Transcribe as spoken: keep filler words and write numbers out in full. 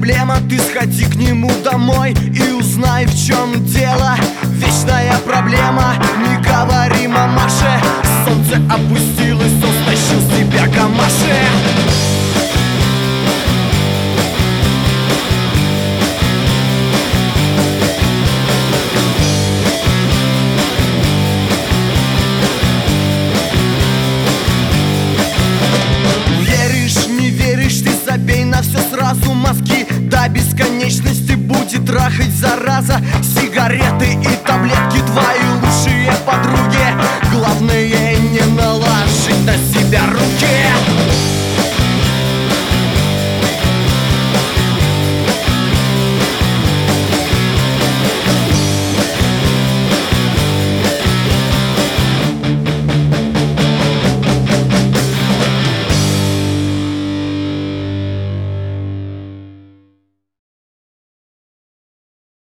проблема, ты сходи к нему домой и узнай, в чем дело. Вечная проблема, не говори мамаше. Солнце опустилось, он стащил с тебя гамаши. Забей на все сразу, мозги до бесконечности будет трахать зараза. Сигареты и